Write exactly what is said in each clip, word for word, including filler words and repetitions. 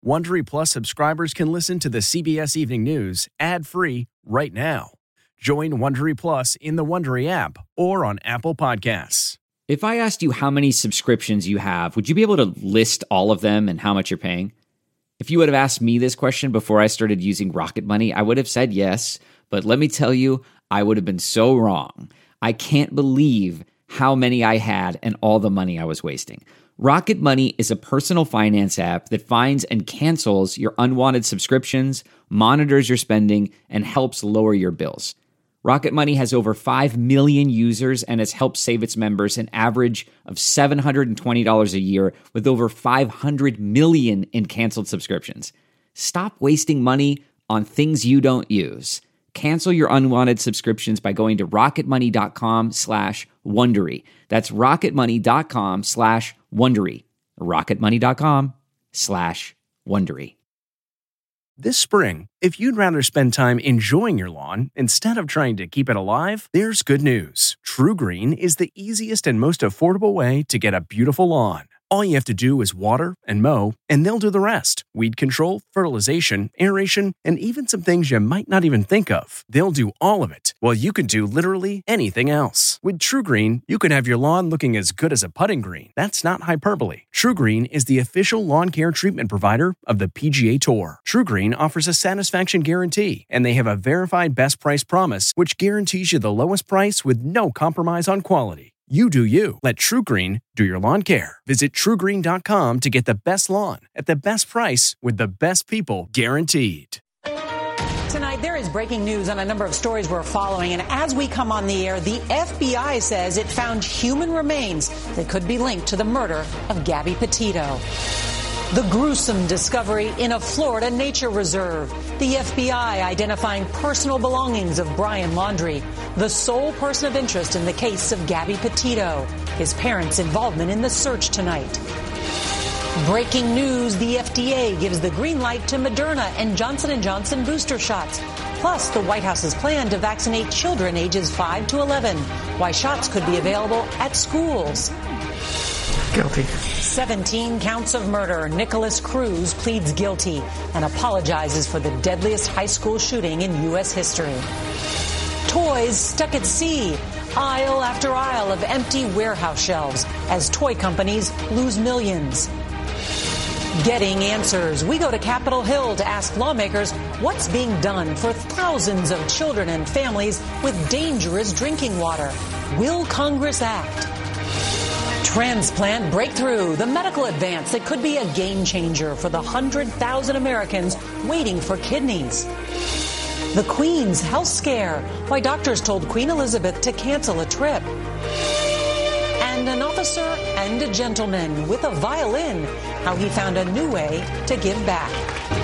Wondery Plus subscribers can listen to the C B S Evening News ad-free right now. Join Wondery Plus in the Wondery app or on Apple Podcasts. If I asked you how many subscriptions you have, would you be able to list all of them and how much you're paying? If you would have asked me this question before I started using Rocket Money, I would have said yes, but let me tell you, I would have been so wrong. I can't believe how many I had and all the money I was wasting. Rocket Money is a personal finance app that finds and cancels your unwanted subscriptions, monitors your spending, and helps lower your bills. Rocket Money has over five million users and has helped save its members an average of seven hundred twenty dollars a year with over five hundred million in canceled subscriptions. Stop wasting money on things you don't use. Cancel your unwanted subscriptions by going to rocketmoney.com slash Wondery. That's rocketmoney.com slash Wondery. rocketmoney.com slash Wondery. This spring, if you'd rather spend time enjoying your lawn instead of trying to keep it alive, there's good news. True Green is the easiest and most affordable way to get a beautiful lawn. All you have to do is water and mow, and they'll do the rest. Weed control, fertilization, aeration, and even some things you might not even think of. They'll do all of it, while you can do literally anything else. With True Green, you can have your lawn looking as good as a putting green. That's not hyperbole. True Green is the official lawn care treatment provider of the P G A Tour. True Green offers a satisfaction guarantee, and they have a verified best price promise, which guarantees you the lowest price with no compromise on quality. You do you. Let True Green do your lawn care. Visit true green dot com to get the best lawn at the best price with the best people guaranteed. Tonight, there is breaking news on a number of stories we're following. And as we come on the air, the F B I says it found human remains that could be linked to the murder of Gabby Petito. The gruesome discovery in a Florida nature reserve. The F B I identifying personal belongings of Brian Laundrie, the sole person of interest in the case of Gabby Petito. His parents' involvement in the search tonight. Breaking news, the F D A gives the green light to Moderna and Johnson and Johnson booster shots. Plus, the White House's plan to vaccinate children ages five to eleven. Why shots could be available at schools. Guilty. seventeen counts of murder. Nicholas Cruz pleads guilty and apologizes for the deadliest high school shooting in U S history. Toys stuck at sea. Aisle after aisle of empty warehouse shelves as toy companies lose millions. Getting answers. We go to Capitol Hill to ask lawmakers what's being done for thousands of children and families with dangerous drinking water. Will Congress act? Transplant breakthrough, the medical advance that could be a game changer for the one hundred thousand Americans waiting for kidneys. The Queen's health scare, why doctors told Queen Elizabeth to cancel a trip. And an officer and a gentleman with a violin, how he found a new way to give back.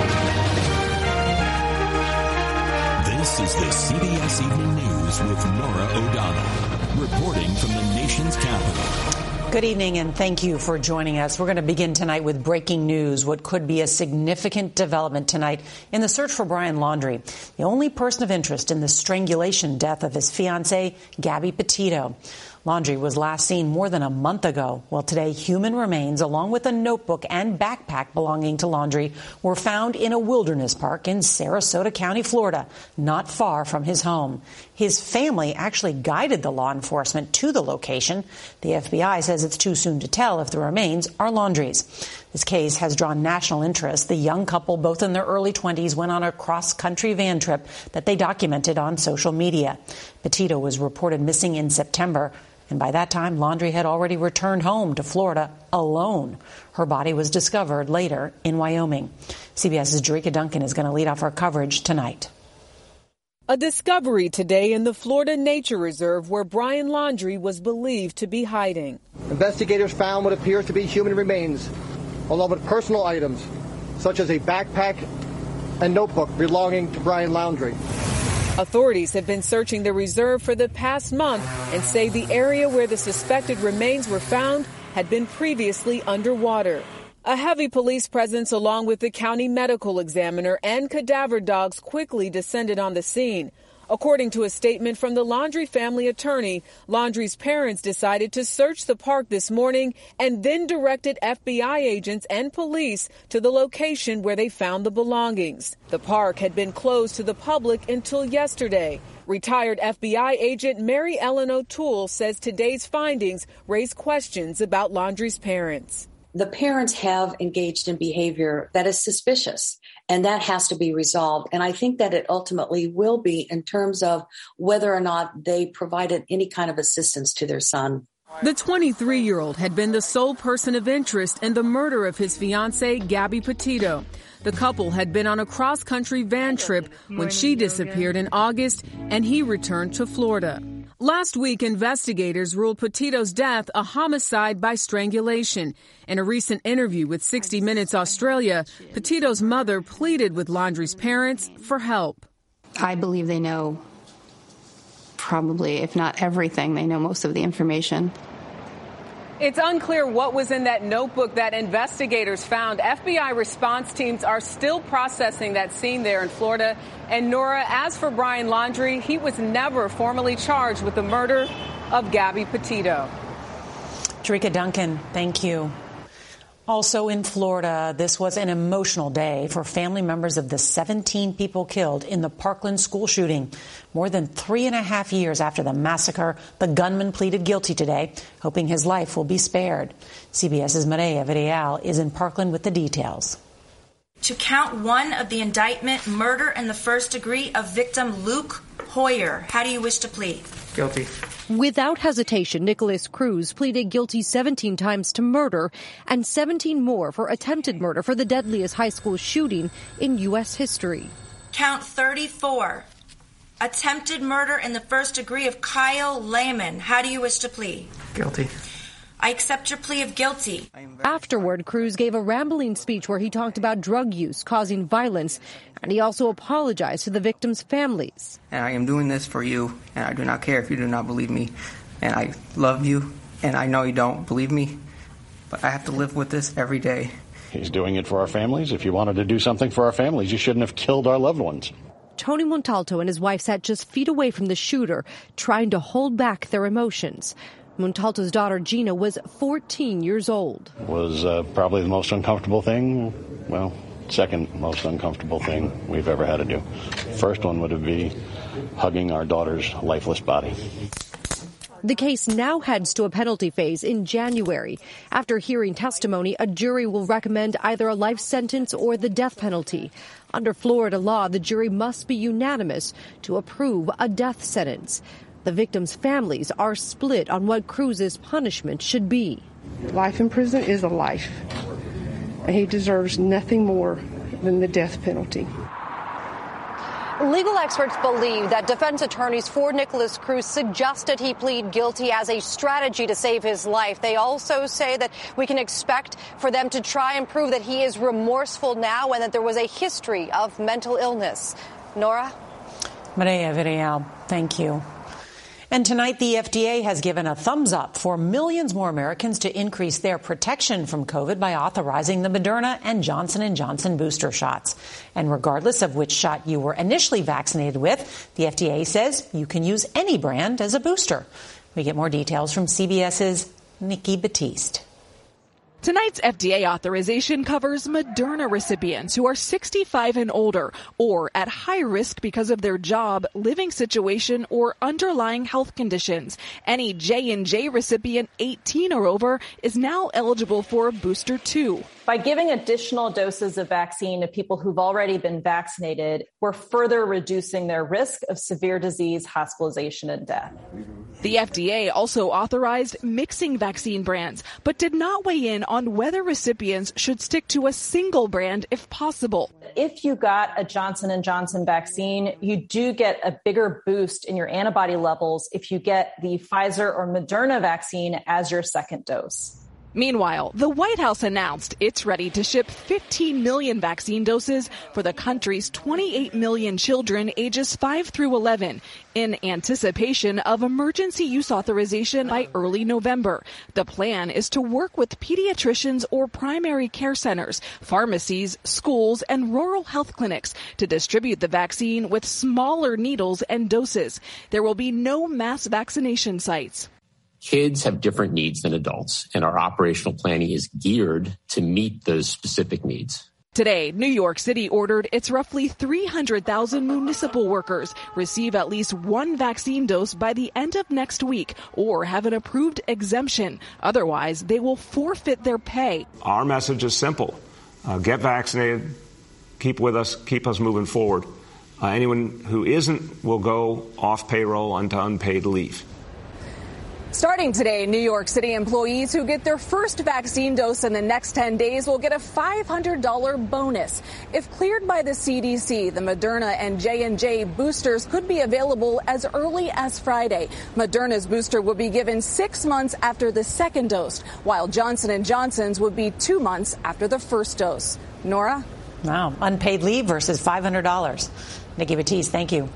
This is the C B S Evening News with Norah O'Donnell, reporting from the nation's capital. Good evening, and thank you for joining us. We're going to begin tonight with breaking news, what could be a significant development tonight in the search for Brian Laundrie, the only person of interest in the strangulation death of his fiancée, Gabby Petito. Laundrie was last seen more than a month ago. Well, today, human remains, along with a notebook and backpack belonging to Laundrie, were found in a wilderness park in Sarasota County, Florida, not far from his home. His family actually guided the law enforcement to the location. The F B I says it's too soon to tell if the remains are Laundrie's. This case has drawn national interest. The young couple, both in their early twenties, went on a cross-country van trip that they documented on social media. Petito was reported missing in September. And by that time, Laundrie had already returned home to Florida alone. Her body was discovered later in Wyoming. CBS's Jerika Duncan is going to lead off our coverage tonight. A discovery today in the Florida Nature Reserve where Brian Laundrie was believed to be hiding. Investigators found what appears to be human remains, along with personal items, such as a backpack and notebook belonging to Brian Laundrie. Authorities have been searching the reserve for the past month and say the area where the suspected remains were found had been previously underwater. A heavy police presence along with the county medical examiner and cadaver dogs quickly descended on the scene. According to a statement from the Laundrie family attorney, Laundrie's parents decided to search the park this morning and then directed F B I agents and police to the location where they found the belongings. The park had been closed to the public until yesterday. Retired F B I agent Mary Ellen O'Toole says today's findings raise questions about Laundrie's parents. The parents have engaged in behavior that is suspicious, and that has to be resolved. And I think that it ultimately will be in terms of whether or not they provided any kind of assistance to their son. The twenty-three-year-old had been the sole person of interest in the murder of his fiancée, Gabby Petito. The couple had been on a cross-country van trip when she disappeared in August, and he returned to Florida. Last week, investigators ruled Petito's death a homicide by strangulation. In a recent interview with sixty minutes Australia, Petito's mother pleaded with Laundrie's parents for help. I believe they know probably, if not everything, they know most of the information. It's unclear what was in that notebook that investigators found. F B I response teams are still processing that scene there in Florida. And Nora, as for Brian Laundrie, he was never formally charged with the murder of Gabby Petito. Tarika Duncan, thank you. Also in Florida, this was an emotional day for family members of the seventeen people killed in the Parkland school shooting. More than three and a half years after the massacre, the gunman pleaded guilty today, hoping his life will be spared. CBS's Maria Villarreal is in Parkland with the details. To count one of the indictment, murder in the first degree of victim Luke Hoyer. How do you wish to plead? Guilty. Without hesitation, Nicholas Cruz pleaded guilty seventeen times to murder and seventeen more for attempted murder for the deadliest high school shooting in U S history. Count thirty-four. Attempted murder in the first degree of Kyle Lehman. How do you wish to plead? Guilty. I accept your plea of guilty. Afterward, Cruz gave a rambling speech where he talked about drug use causing violence, and he also apologized to the victims' families. And I am doing this for you, and I do not care if you do not believe me. And I love you, and I know you don't believe me, but I have to live with this every day. He's doing it for our families. If you wanted to do something for our families, you shouldn't have killed our loved ones. Tony Montalto and his wife sat just feet away from the shooter, trying to hold back their emotions. Montalto's daughter, Gina, was fourteen years old. Was uh, probably the most uncomfortable thing, well, second most uncomfortable thing we've ever had to do. First one would be hugging our daughter's lifeless body. The case now heads to a penalty phase in January. After hearing testimony, a jury will recommend either a life sentence or the death penalty. Under Florida law, the jury must be unanimous to approve a death sentence. The victims' families are split on what Cruz's punishment should be. Life in prison is a life. He deserves nothing more than the death penalty. Legal experts believe that defense attorneys for Nicholas Cruz suggested he plead guilty as a strategy to save his life. They also say that we can expect for them to try and prove that he is remorseful now and that there was a history of mental illness. Nora? Maria Villarreal, thank you. And tonight, the F D A has given a thumbs up for millions more Americans to increase their protection from COVID by authorizing the Moderna and Johnson and Johnson booster shots. And regardless of which shot you were initially vaccinated with, the F D A says you can use any brand as a booster. We get more details from CBS's Nikki Battiste. Tonight's F D A authorization covers Moderna recipients who are sixty-five and older or at high risk because of their job, living situation, or underlying health conditions. Any J and J recipient eighteen or over is now eligible for a booster too. By giving additional doses of vaccine to people who've already been vaccinated, we're further reducing their risk of severe disease, hospitalization, and death. The F D A also authorized mixing vaccine brands, but did not weigh in on whether recipients should stick to a single brand if possible. If you got a Johnson and Johnson vaccine, you do get a bigger boost in your antibody levels if you get the Pfizer or Moderna vaccine as your second dose. Meanwhile, the White House announced it's ready to ship fifteen million vaccine doses for the country's twenty-eight million children ages five through eleven in anticipation of emergency use authorization by early November. The plan is to work with pediatricians or primary care centers, pharmacies, schools, and rural health clinics to distribute the vaccine with smaller needles and doses. There will be no mass vaccination sites. Kids have different needs than adults, and our operational planning is geared to meet those specific needs. Today, New York City ordered its roughly three hundred thousand municipal workers receive at least one vaccine dose by the end of next week or have an approved exemption. Otherwise, they will forfeit their pay. Our message is simple. Uh, get vaccinated, keep with us, keep us moving forward. Uh, anyone who isn't will go off payroll onto unpaid leave. Starting today, New York City employees who get their first vaccine dose in the next ten days will get a five hundred dollars bonus. If cleared by the C D C, the Moderna and J and J boosters could be available as early as Friday. Moderna's booster would be given six months after the second dose, while Johnson and Johnson's would be two months after the first dose. Nora? Wow. Unpaid leave versus five hundred dollars. Nikki Batiste, thank you.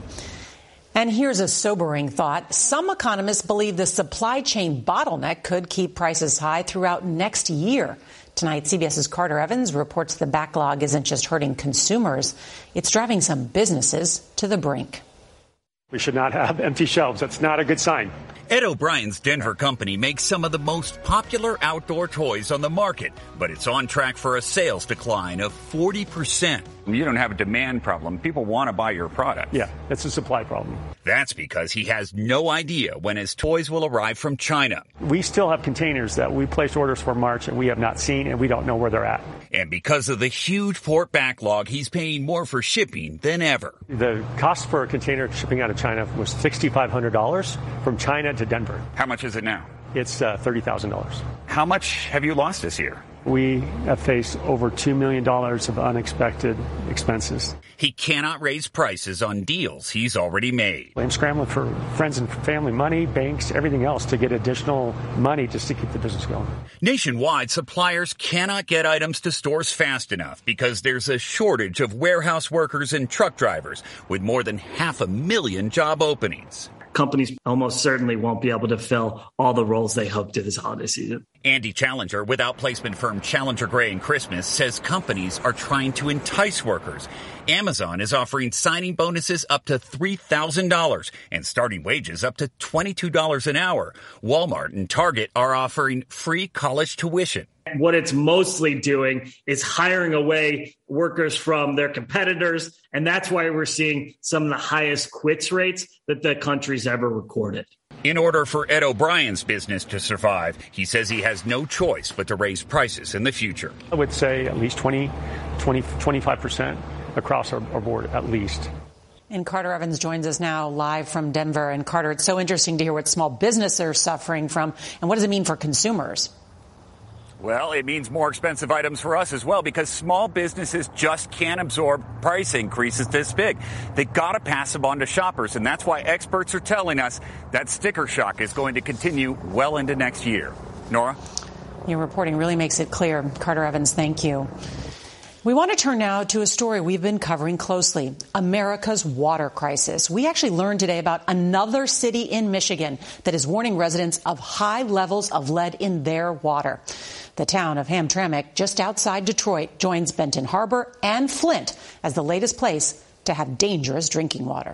And here's a sobering thought. Some economists believe the supply chain bottleneck could keep prices high throughout next year. Tonight, CBS's Carter Evans reports the backlog isn't just hurting consumers, it's driving some businesses to the brink. We should not have empty shelves. That's not a good sign. Ed O'Brien's Denver company makes some of the most popular outdoor toys on the market, but it's on track for a sales decline of forty percent. You don't have a demand problem. People want to buy your product. Yeah, it's a supply problem. That's because he has no idea when his toys will arrive from China. We still have containers that we placed orders for March and we have not seen, and we don't know where they're at. And because of the huge port backlog, he's paying more for shipping than ever. The cost for a container shipping out of China was six thousand five hundred dollars from China to Denver. How much is it now? It's uh, thirty thousand dollars. How much have you lost this year? We have faced over two million dollars of unexpected expenses. He cannot raise prices on deals he's already made. I'm scrambling for friends and family money, banks, everything else to get additional money just to keep the business going. Nationwide, suppliers cannot get items to stores fast enough because there's a shortage of warehouse workers and truck drivers with more than half a million job openings. Companies almost certainly won't be able to fill all the roles they hope to this holiday season. Andy Challenger with outplacement firm Challenger Gray and Christmas says companies are trying to entice workers. Amazon is offering signing bonuses up to three thousand dollars and starting wages up to twenty-two dollars an hour. Walmart and Target are offering free college tuition. What it's mostly doing is hiring away workers from their competitors, and that's why we're seeing some of the highest quits rates that the country's ever recorded. In order for Ed O'Brien's business to survive, he says he has no choice but to raise prices in the future. I would say at least twenty, twenty, twenty-five percent across our, our board, at least. And Carter Evans joins us now live from Denver. And Carter, it's so interesting to hear what small businesses are suffering from. And what does it mean for consumers? Well, it means more expensive items for us as well, because small businesses just can't absorb price increases this big. They got to pass them on to shoppers, and that's why experts are telling us that sticker shock is going to continue well into next year. Nora? Your reporting really makes it clear. Carter Evans, thank you. We want to turn now to a story we've been covering closely, America's water crisis. We actually learned today about another city in Michigan that is warning residents of high levels of lead in their water. The town of Hamtramck, just outside Detroit, joins Benton Harbor and Flint as the latest place to have dangerous drinking water.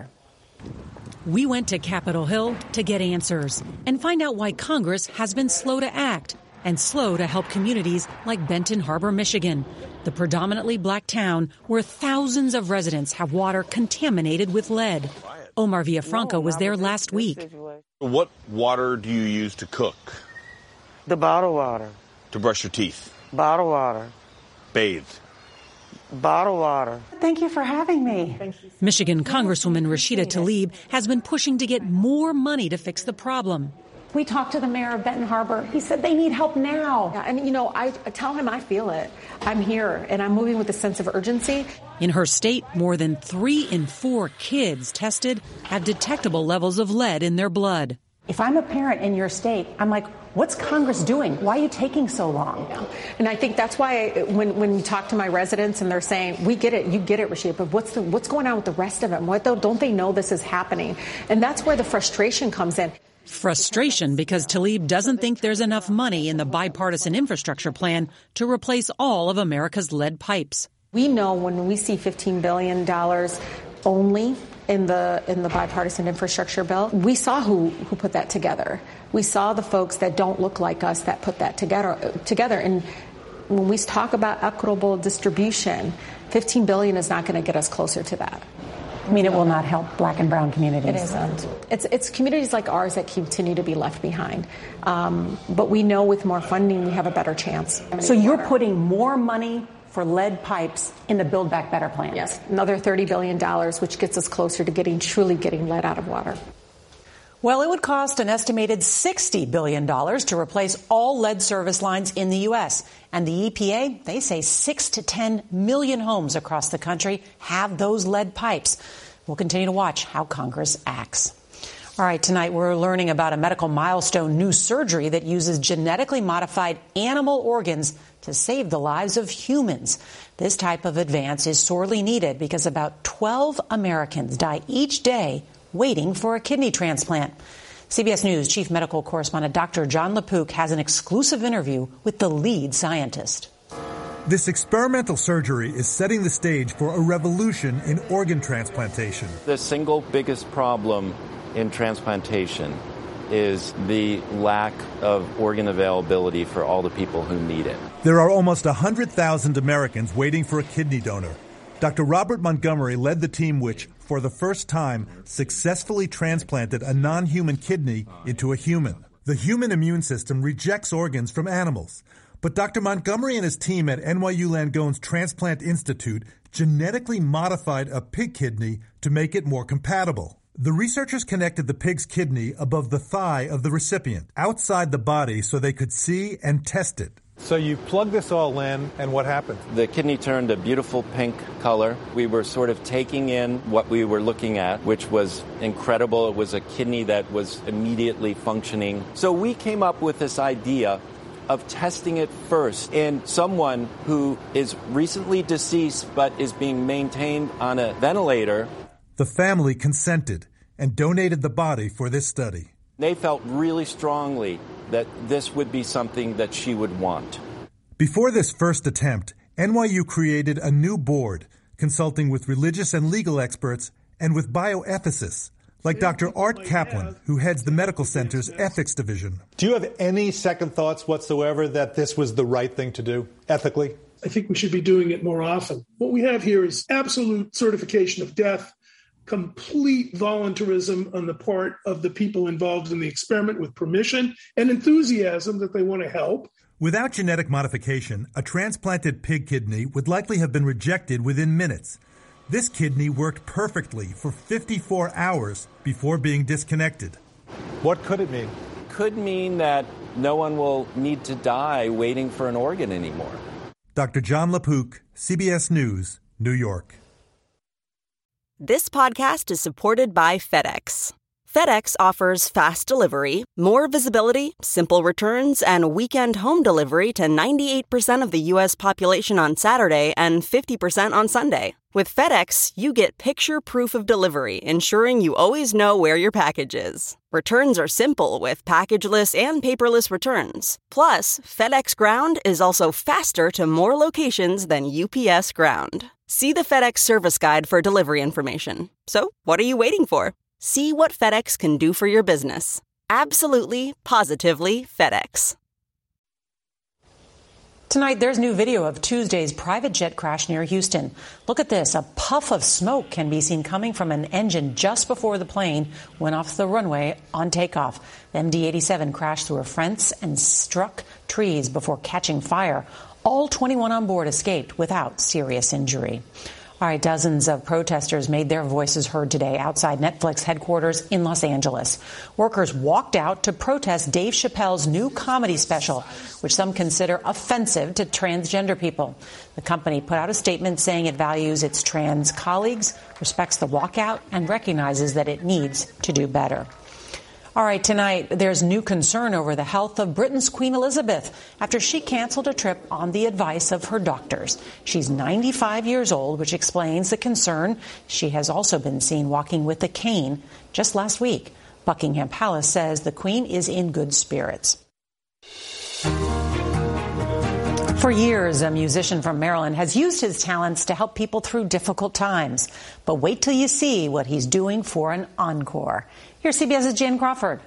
We went to Capitol Hill to get answers and find out why Congress has been slow to act and slow to help communities like Benton Harbor, Michigan, the predominantly black town where thousands of residents have water contaminated with lead. Omar Villafranca was there last week. What water do you use to cook? The bottled water. To brush your teeth? Bottled water. Bathe? Bottled water. Thank you for having me. Michigan Congresswoman Rashida Tlaib has been pushing to get more money to fix the problem. We talked to the mayor of Benton Harbor. He said they need help now. Yeah, and, you know, I, I tell him I feel it. I'm here, and I'm moving with a sense of urgency. In her state, more than three in four kids tested have detectable levels of lead in their blood. If I'm a parent in your state, I'm like, What's Congress doing? Why are you taking so long? Yeah. And I think that's why when, when you talk to my residents and they're saying, we get it, you get it, Rashid, but what's the, what's going on with the rest of them? What don't they know this is happening? And that's where the frustration comes in. Frustration because Tlaib doesn't think there's enough money in the bipartisan infrastructure plan to replace all of America's lead pipes. We know when we see fifteen billion dollars only in the in the bipartisan infrastructure bill, we saw who, who put that together. We saw the folks that don't look like us that put that together. together. And when we talk about equitable distribution, fifteen billion dollars is not going to get us closer to that. I mean, it will not help black and brown communities. It isn't. It's, it's communities like ours that continue to be left behind. Um, but we know with more funding, we have a better chance. So you're putting more money for lead pipes in the Build Back Better plan? Yes, another thirty billion dollars, which gets us closer to getting truly getting lead out of water. Well, it would cost an estimated sixty billion dollars to replace all lead service lines in the U S. And the E P A, they say six to ten million homes across the country have those lead pipes. We'll continue to watch how Congress acts. All right, tonight we're learning about a medical milestone, new surgery that uses genetically modified animal organs to save the lives of humans. This type of advance is sorely needed because about twelve Americans die each day waiting for a kidney transplant. C B S News chief medical correspondent Doctor Jon LaPook has an exclusive interview with the lead scientist. This experimental surgery is setting the stage for a revolution in organ transplantation. The single biggest problem in transplantation is the lack of organ availability for all the people who need it. There are almost one hundred thousand Americans waiting for a kidney donor. Doctor Robert Montgomery led the team which, for the first time, successfully transplanted a non-human kidney into a human. The human immune system rejects organs from animals. But Doctor Montgomery and his team at N Y U Langone's Transplant Institute genetically modified a pig kidney to make it more compatible. The researchers connected the pig's kidney above the thigh of the recipient, outside the body, so they could see and test it. So you plug this all in, and what happened? The kidney turned a beautiful pink color. We were sort of taking in what we were looking at, which was incredible. It was a kidney that was immediately functioning. So we came up with this idea of testing it first in someone who is recently deceased but is being maintained on a ventilator. The family consented and donated the body for this study. They felt really strongly that this would be something that she would want. Before this first attempt, N Y U created a new board, consulting with religious and legal experts and with bioethicists, like Doctor Art Kaplan, who heads the medical center's ethics division. Do you have any second thoughts whatsoever that this was the right thing to do, ethically? I think we should be doing it more often. What we have here is absolute certification of death, complete voluntarism on the part of the people involved in the experiment with permission and enthusiasm that they want to help. Without genetic modification, a transplanted pig kidney would likely have been rejected within minutes. This kidney worked perfectly for fifty-four hours before being disconnected. What could it mean? Could mean that no one will need to die waiting for an organ anymore. Doctor Jon LaPook, C B S News, New York. This podcast is supported by FedEx. FedEx offers fast delivery, more visibility, simple returns, and weekend home delivery to ninety-eight percent of the U S population on Saturday and fifty percent on Sunday. With FedEx, you get picture proof of delivery, ensuring you always know where your package is. Returns are simple with packageless and paperless returns. Plus, FedEx Ground is also faster to more locations than U P S Ground. See the FedEx service guide for delivery information. So, what are you waiting for? See what FedEx can do for your business. Absolutely, positively FedEx. Tonight, there's new video of Tuesday's private jet crash near Houston. Look at this. A puff of smoke can be seen coming from an engine just before the plane went off the runway on takeoff. The M D eighty-seven crashed through a fence and struck trees before catching fire. All twenty-one on board escaped without serious injury. All right, dozens of protesters made their voices heard today outside Netflix headquarters in Los Angeles. Workers walked out to protest Dave Chappelle's new comedy special, which some consider offensive to transgender people. The company put out a statement saying it values its trans colleagues, respects the walkout, and recognizes that it needs to do better. All right, tonight, there's new concern over the health of Britain's Queen Elizabeth after she canceled a trip on the advice of her doctors. She's ninety-five years old, which explains the concern. She has also been seen walking with a cane just last week. Buckingham Palace says the Queen is in good spirits. For years, a musician from Maryland has used his talents to help people through difficult times. But wait till you see what he's doing for an encore. Here's CBS's Jan Crawford.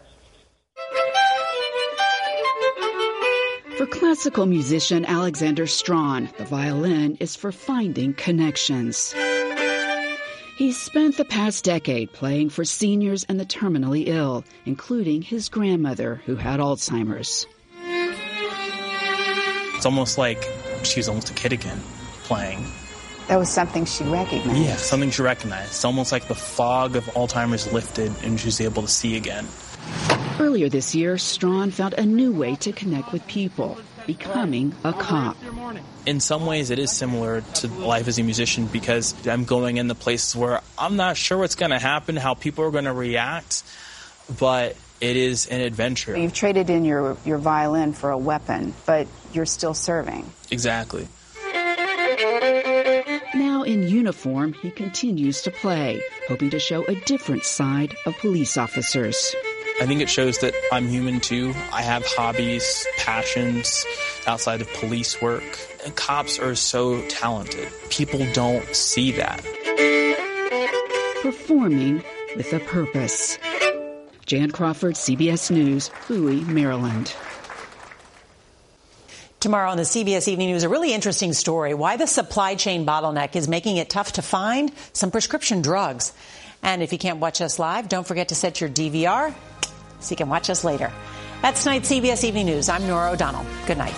For classical musician Alexander Strawn, the violin is for finding connections. He's spent the past decade playing for seniors and the terminally ill, including his grandmother, who had Alzheimer's. It's almost like she was almost a kid again, playing. That was something she recognized. Yeah, something she recognized. It's almost like the fog of Alzheimer's lifted and she was able to see again. Earlier this year, Strawn found a new way to connect with people, becoming a cop. In some ways, it is similar to life as a musician because I'm going in the places where I'm not sure what's going to happen, how people are going to react, but it is an adventure. You've traded in your, your violin for a weapon, but you're still serving. Exactly. Now in uniform, he continues to play, hoping to show a different side of police officers. I think it shows that I'm human too. I have hobbies, passions outside of police work. And cops are so talented. People don't see that. Performing with a purpose. Jan Crawford, C B S News, Bowie, Maryland. Tomorrow on the C B S Evening News, a really interesting story. Why the supply chain bottleneck is making it tough to find some prescription drugs. And if you can't watch us live, don't forget to set your D V R so you can watch us later. That's tonight's C B S Evening News. I'm Nora O'Donnell. Good night.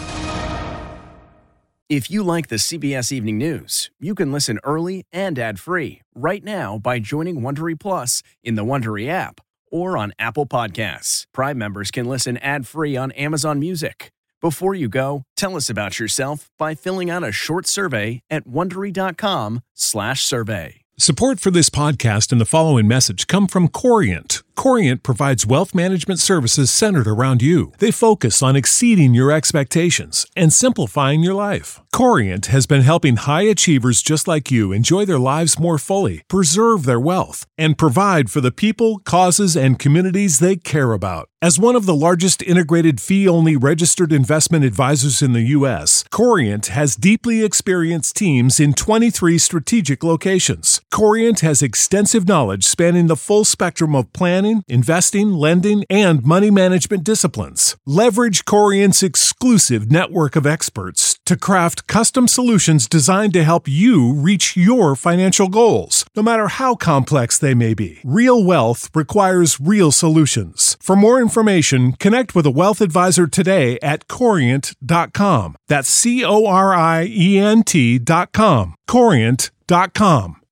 If you like the C B S Evening News, you can listen early and ad-free right now by joining Wondery Plus in the Wondery app or on Apple Podcasts. Prime members can listen ad-free on Amazon Music. Before you go, tell us about yourself by filling out a short survey at Wondery.com slash survey. Support for this podcast and the following message come from Corient. Corient provides wealth management services centered around you. They focus on exceeding your expectations and simplifying your life. Corient has been helping high achievers just like you enjoy their lives more fully, preserve their wealth, and provide for the people, causes, and communities they care about. As one of the largest integrated fee-only registered investment advisors in the U S, Corient has deeply experienced teams in twenty-three strategic locations. Corient has extensive knowledge spanning the full spectrum of planning, investing, lending, and money management disciplines. Leverage Corient's exclusive network of experts to craft custom solutions designed to help you reach your financial goals, no matter how complex they may be. Real wealth requires real solutions. For more information, connect with a wealth advisor today at corient dot com. That's C O R I E N T dot com. corient dot com.